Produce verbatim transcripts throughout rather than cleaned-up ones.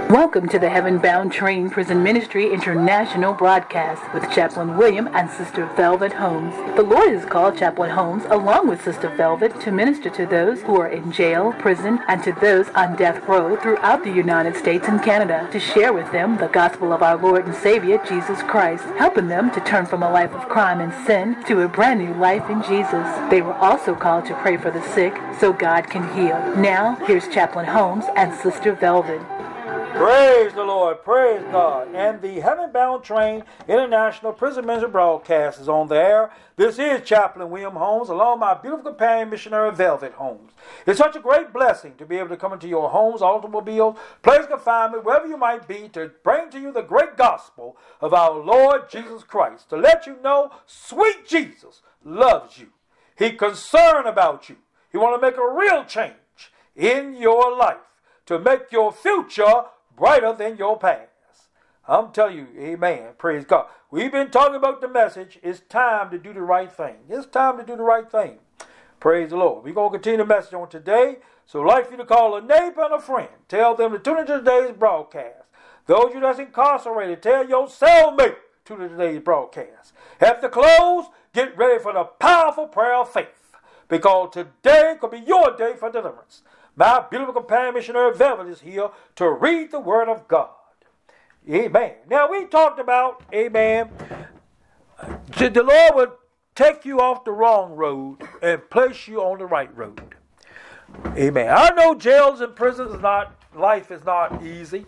Welcome to the Heaven Bound Train Prison Ministry International broadcast with Chaplain William and Sister Velvet Holmes. The Lord has called Chaplain Holmes along with Sister Velvet to minister to those who are in jail, prison, and to those on death row throughout the United States and Canada to share with them the gospel of our Lord and Savior, Jesus Christ, helping them to turn from a life of crime and sin to a brand new life in Jesus. They were also called to pray for the sick so God can heal. Now, here's Chaplain Holmes and Sister Velvet. Praise the Lord, praise God. And the Heaven Bound Train International Prison Ministry broadcast is on the air. This is Chaplain William Holmes, along with my beautiful companion missionary Velvet Holmes. It's such a great blessing to be able to come into your homes, automobiles, place of confinement, wherever you might be, to bring to you the great gospel of our Lord Jesus Christ, to let you know sweet Jesus loves you. He's concerned about you. He wants to make a real change in your life, to make your future brighter than your past. I'm telling you, amen, praise God. We've been talking about the message. It's time to do the right thing. It's time to do the right thing. Praise the Lord. We're going to continue the message on today. So I'd like for you to call a neighbor and a friend. Tell them to tune into today's broadcast. Those of you that's incarcerated, tell your cellmate to tune into today's broadcast. At the close, get ready for the powerful prayer of faith, because today could be your day for deliverance. My beautiful companion missionary Velvet is here to read the Word of God. Amen. Now we talked about, amen, the Lord would take you off the wrong road and place you on the right road. Amen. I know jails and prisons is not, life is not easy.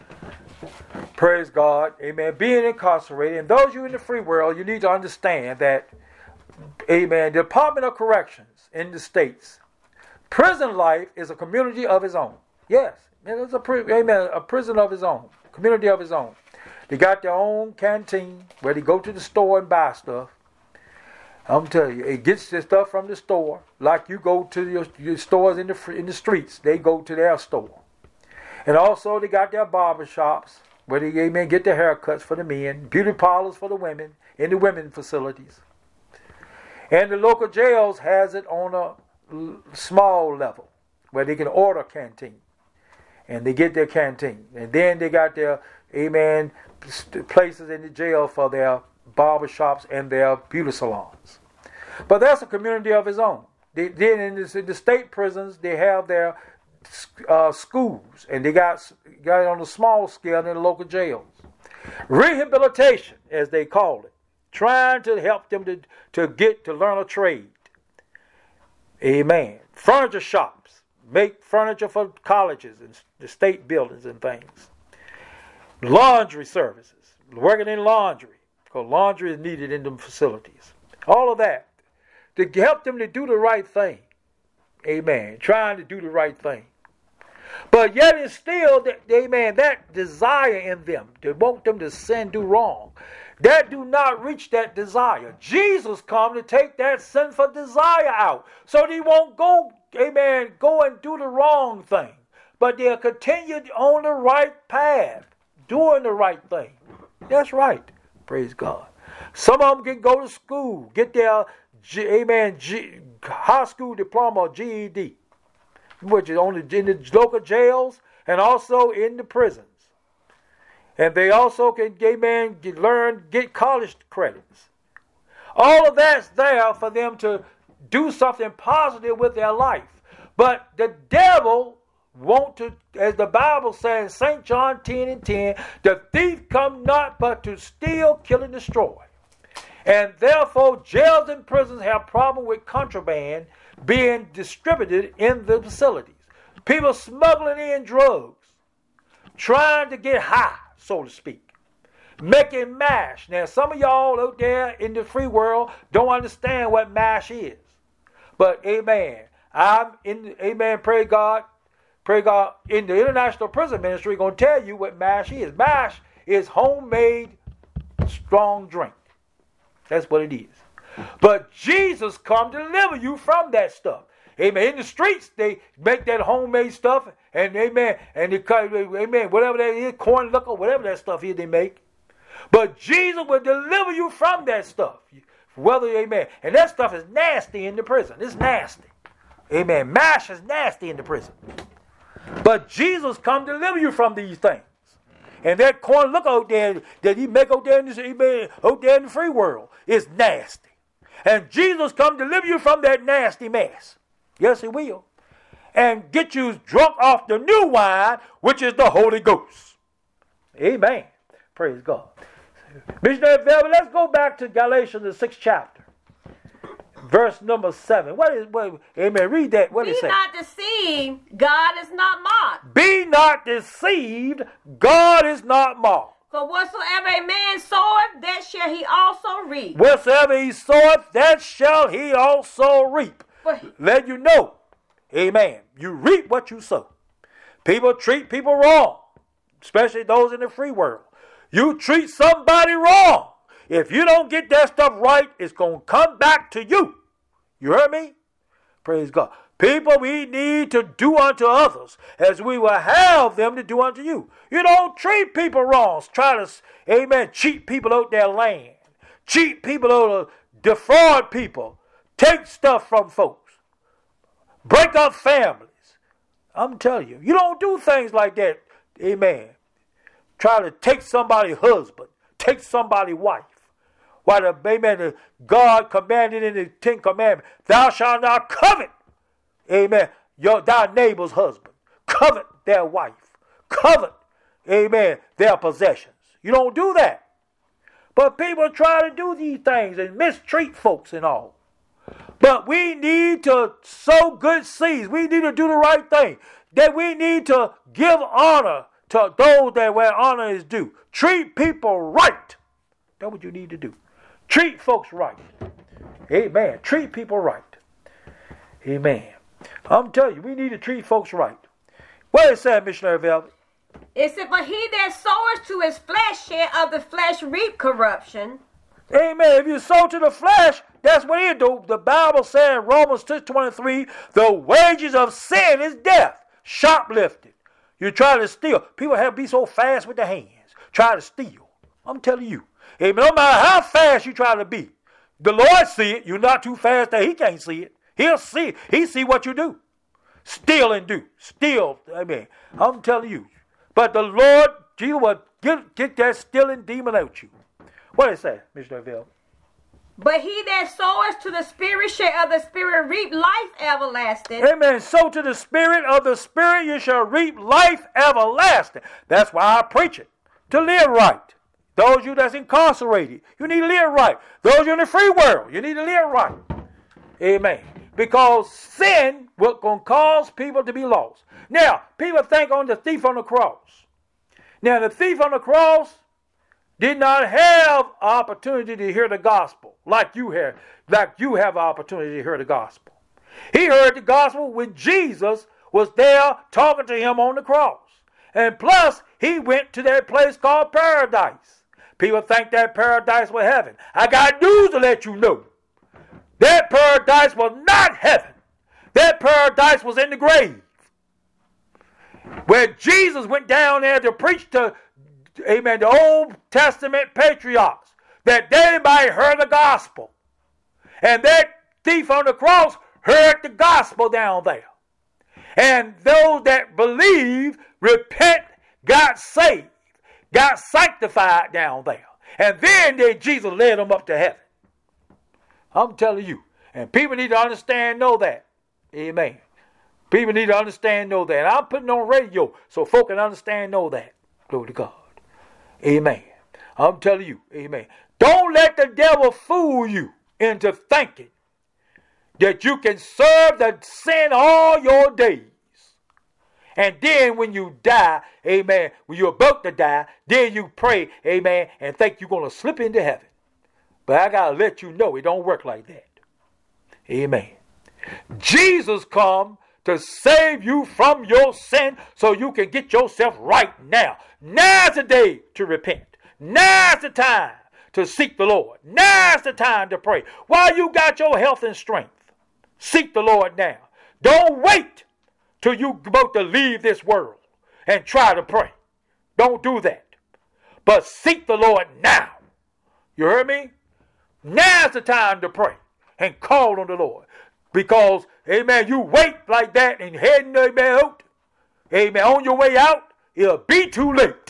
Praise God. Amen. Being incarcerated, and those of you in the free world, you need to understand that, amen, the Department of Corrections in the States, prison life is a community of its own. Yes, it's a, amen, a prison of its own, community of its own. They got their own canteen where they go to the store and buy stuff. I'm telling you, it gets their stuff from the store. Like you go to your, your stores in the in the streets, they go to their store. And also they got their barber shops where they amen, get their haircuts for the men, beauty parlors for the women, in the women facilities. And the local jails has it on a small level where they can order canteen, and they get their canteen, and then they got their amen places in the jail for their barber shops and their beauty salons. But that's a community of its own. They, then in, this, in the state prisons they have their uh, schools, and they got got it on a small scale in the local jails. Rehabilitation, as they call it, trying to help them to, to get to learn a trade. Amen. Furniture shops make furniture for colleges and the state buildings and things. Laundry services, working in laundry, because laundry is needed in them facilities. All of that to help them to do the right thing. Amen. Trying to do the right thing. But yet it's still, amen, that desire in them to want them to sin, do wrong, that do not reach that desire. Jesus come to take that sinful desire out, so they won't go, amen, go and do the wrong thing, but they'll continue on the right path, doing the right thing. That's right. Praise God. Some of them can go to school, get their, amen, G, high school diploma or G E D, which is only in the local jails and also in the prisons. And they also can, amen, get, learn, get college credits. All of that's there for them to do something positive with their life. But the devil want to, as the Bible says, Saint John ten and ten, the thief come not but to steal, kill, and destroy. And therefore, jails and prisons have problem with contraband being distributed in the facilities. People smuggling in drugs, trying to get high, so to speak, making mash. Now, some of y'all out there in the free world don't understand what mash is. But, amen, I'm in, amen, pray God, pray God, in the International Prison Ministry, going to tell you what mash is. Mash is homemade strong drink. That's what it is. But Jesus come to deliver you from that stuff. Amen. In the streets, they make that homemade stuff, and amen, and they cut, amen, whatever that is, corn liquor, whatever that stuff is they make. But Jesus will deliver you from that stuff. Whether, amen, and that stuff is nasty in the prison. It's nasty. Amen. Mash is nasty in the prison. But Jesus come to deliver you from these things. And that corn look out there that he make out there in the, out there in the free world is nasty. And Jesus come deliver you from that nasty mess. Yes, he will. And get you drunk off the new wine, which is the Holy Ghost. Amen. Praise God. Missionary Velvet, let's go back to Galatians, the sixth chapter. Verse number seven. What is, what, amen, read that. What Be is it say? not deceived, God is not mocked. Be not deceived, God is not mocked. For whatsoever a man soweth, that shall he also reap. Whatsoever he soweth, that shall he also reap. But, Let you know, amen, you reap what you sow. People treat people wrong, especially those in the free world. You treat somebody wrong. If you don't get that stuff right, it's going to come back to you. You heard me? Praise God. People, we need to do unto others as we will have them to do unto you. You don't treat people wrong. Try to, amen, cheat people out their land. Cheat people out, defraud people. Take stuff from folks. Break up families. I'm telling you, you don't do things like that. Amen. Try to take somebody's husband. Take somebody's wife. Why the, amen, God commanded in the Ten Commandments, thou shalt not covet, amen, your thy neighbor's husband. Covet their wife. Covet, amen, their possessions. You don't do that. But people try to do these things and mistreat folks and all. But we need to sow good seeds. We need to do the right thing. That we need to give honor to those that where honor is due. Treat people right. That's what you need to do. Treat folks right. Amen. Treat people right. Amen. I'm telling you, we need to treat folks right. What is that, Missionary Velvet? it said, for he that soweth to his flesh shall of the flesh reap corruption. Amen. If you sow to the flesh, that's what it do. The Bible says in Romans six twenty-three, the wages of sin is death. Shoplifting. You try to steal. People have to be so fast with their hands. Try to steal. I'm telling you. Amen. No matter how fast you try to be, the Lord see it. You're not too fast that he can't see it. He'll see it. He see what you do. Steal and do. Steal. Amen. I'm telling you. But the Lord, Jesus will get, get that stealing demon out you. What did it say, Missionary Velvet? But he that soweth to the Spirit shall of the Spirit reap life everlasting. Amen. Sow to the Spirit of the Spirit, you shall reap life everlasting. That's why I preach it. To live right. Those of you that's incarcerated, you need to live right. Those of you in the free world, you need to live right. Amen. Because sin will going to cause people to be lost. Now, people think on the thief on the cross. Now, the thief on the cross did not have opportunity to hear the gospel like you have, like you have an opportunity to hear the gospel. He heard the gospel when Jesus was there talking to him on the cross. And plus, he went to that place called paradise. People think that paradise was heaven. I got news to let you know. That paradise was not heaven. That paradise was in the grave. Where Jesus went down there to preach to, amen, the Old Testament patriarchs, that they might hear the gospel. And that thief on the cross heard the gospel down there. And those that believe, repent, got saved, got sanctified down there. And then, then Jesus led them up to heaven. I'm telling you. And people need to understand, know that. Amen. People need to understand, know that. And I'm putting on radio so folk can understand, know that. Glory to God. Amen. I'm telling you. Amen. Don't let the devil fool you into thinking that you can serve the sin all your days. And then when you die, amen, when you're about to die, then you pray, amen, and think you're going to slip into heaven. But I got to let you know it don't work like that. Amen. Jesus come to save you from your sin so you can get yourself right now. Now's the day to repent. Now's the time to seek the Lord. Now's the time to pray. While you got your health and strength, seek the Lord now. Don't wait till you about to leave this world and try to pray. Don't do that. But seek the Lord now. You heard me? Now's the time to pray and call on the Lord. Because, amen, you wait like that and heading, amen, out, amen, on your way out, it'll be too late.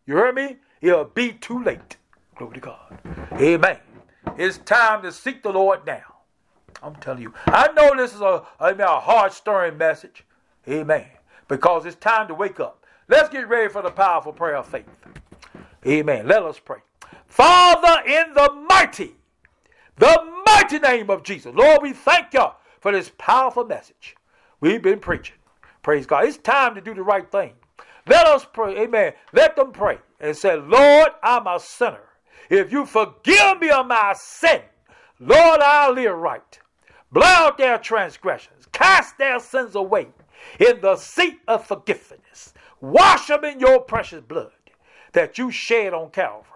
You heard me? It'll be too late. Glory to God. Amen. It's time to seek the Lord now. I'm telling you. I know this is a, a, a heart-stirring message. Amen. Because it's time to wake up. Let's get ready for the powerful prayer of faith. Amen. Let us pray. Father, in the mighty, the mighty name of Jesus. Lord, we thank you for this powerful message we've been preaching. Praise God. It's time to do the right thing. Let us pray. Amen. Let them pray and say, Lord, I'm a sinner. If you forgive me of my sin, Lord, I'll live right. Blot out their transgressions. Cast their sins away in the seat of forgiveness. Wash them in your precious blood that you shed on Calvary.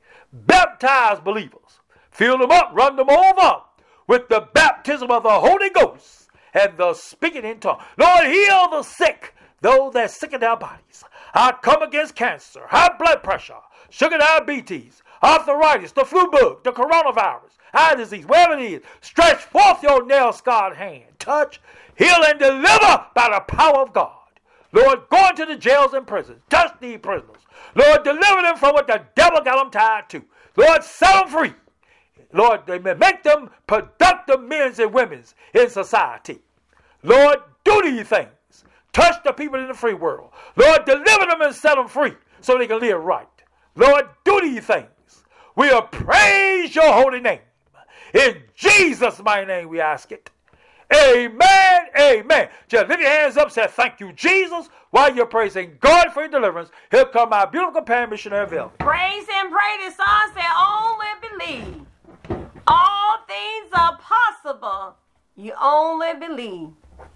Baptize believers. Fill them up, run them over with the baptism of the Holy Ghost and the speaking in tongues. Lord, heal the sick, those that are sick in their bodies. I come against cancer, high blood pressure, sugar diabetes, arthritis, the flu bug, the coronavirus, eye disease, whatever it is. Stretch forth your nail-scarred hand. Touch, heal, and deliver by the power of God. Lord, go into the jails and prisons. Touch these prisoners. Lord, deliver them from what the devil got them tied to. Lord, set them free. Lord, they may make them productive men and women in society. Lord, do these things. Touch the people in the free world. Lord, deliver them and set them free so they can live right. Lord, do these things. We'll praise your holy name. In Jesus' mighty name we ask it. Amen, amen. Just lift your hands up and say, thank you, Jesus, while you're praising God for your deliverance. Here come my beautiful companion, Missionary Velvet. Praise and pray. The song said, only believe. All things are possible. You only believe.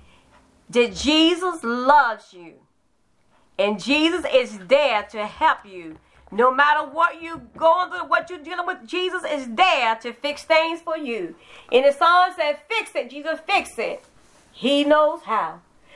That Jesus loves you. And Jesus is there to help you. No matter what you're going through, what you're dealing with, Jesus is there to fix things for you. And the song said, fix it. Jesus, fix it. He knows how.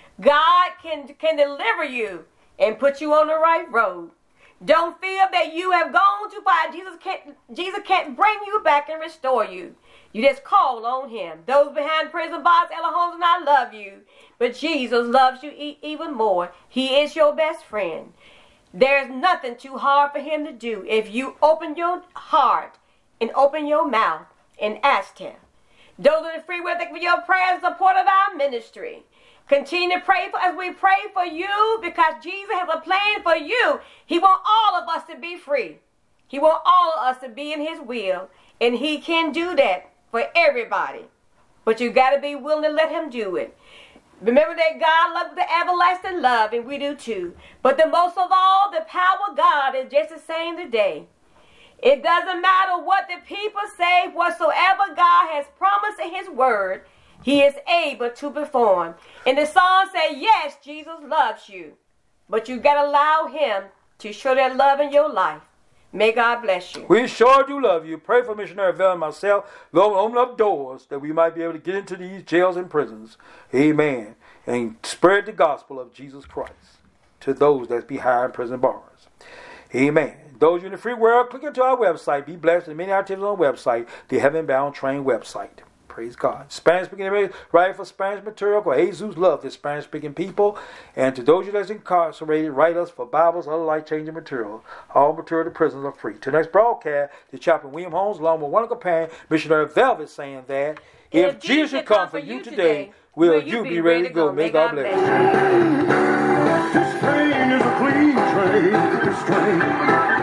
God can, can deliver you and put you on the right road. Don't feel that you have gone too far. Jesus can't, Jesus can't bring you back and restore you. You just call on him. Those behind prison bars, Ella Holmes, and I love you. But Jesus loves you e- even more. He is your best friend. There's nothing too hard for him to do if you open your heart and open your mouth and ask him. Those are the free will. Thank you for your prayers and support of our ministry. Continue to pray for as we pray for you because Jesus has a plan for you. He wants all of us to be free. He wants all of us to be in his will. And he can do that for everybody. But you got to be willing to let him do it. Remember that God loves the everlasting love, and we do too. But the most of all, the power of God is just the same today. It doesn't matter what the people say, whatsoever God has promised in his word, he is able to perform. And the song said, yes, Jesus loves you. But you got to allow him to show that love in your life. May God bless you. We sure do love you. Pray for Missionary Vel and myself. Lord, open up doors that we might be able to get into these jails and prisons. Amen. And spread the gospel of Jesus Christ to those that's behind prison bars. Amen. Those in the free world, click into our website. Be blessed in many activities on our website, the Heaven Bound Train website. Praise God. Spanish speaking, write for Spanish material. Jesus loves the Spanish speaking people. And to those of you that's incarcerated, write us for Bibles, other life changing material. All material to prisons are free. To the next broadcast, the Chaplain William Holmes, along with one companion, Missionary Velvet, saying that if, if Jesus should come for you today, will you be ready to go? May God bless you. This train is a clean train. This train.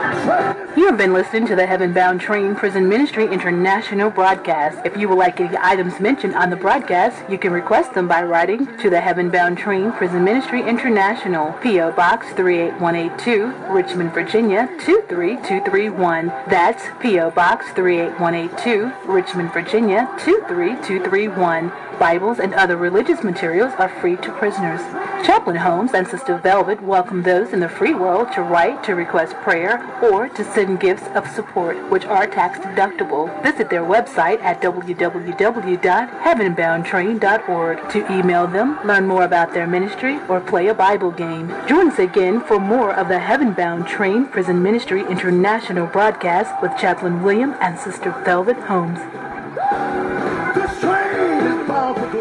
You have been listening to the Heaven Bound Train Prison Ministry International broadcast. If you would like any items mentioned on the broadcast, you can request them by writing to the Heaven Bound Train Prison Ministry International, P O Box three eight one eight two, Richmond, Virginia two three two three one. That's P O Box three eight one eight two, Richmond, Virginia two three two three one. Bibles and other religious materials are free to prisoners. Chaplain Holmes and Sister Velvet welcome those in the free world to write to request prayer or to send gifts of support, which are tax deductible. Visit their website at w w w dot heaven bound train dot org to email them, learn more about their ministry, or play a Bible game. Join us again for more of the Heaven Bound Train Prison Ministry International broadcast with Chaplain William and Sister Velvet Holmes.